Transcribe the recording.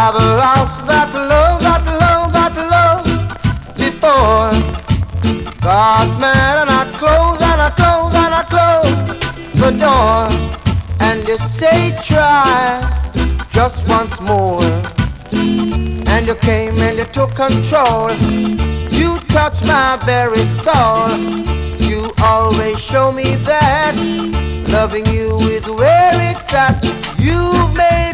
I've lost that love, that love, that love before. Got mad and I close and I close and I close the door. And you say try just once more. And you came and you took control. You touched my very soul. You always show me that loving you is where it's at. You made